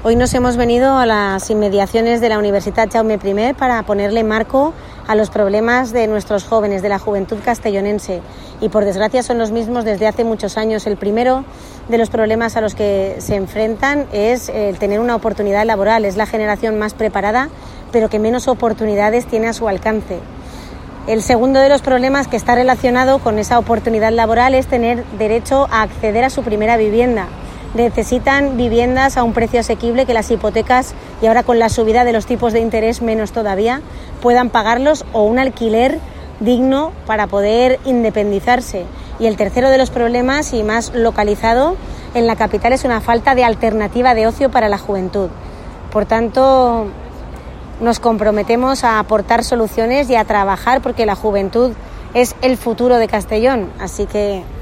Hoy nos hemos venido a las inmediaciones de la Universitat Jaume I para ponerle marco a los problemas de nuestros jóvenes, de la juventud castellonense. Y por desgracia son los mismos desde hace muchos años. El primero de los problemas a los que se enfrentan es el tener una oportunidad laboral. Es la generación más preparada, pero que menos oportunidades tiene a su alcance. El segundo de los problemas que está relacionado con esa oportunidad laboral es tener derecho a acceder a su primera vivienda. Necesitan viviendas a un precio asequible, que las hipotecas, y ahora con la subida de los tipos de interés menos todavía, puedan pagarlos, o un alquiler digno para poder independizarse. Y el tercero de los problemas, y más localizado en la capital, es una falta de alternativa de ocio para la juventud. Por tanto, nos comprometemos a aportar soluciones y a trabajar porque la juventud es el futuro de Castellón. Así que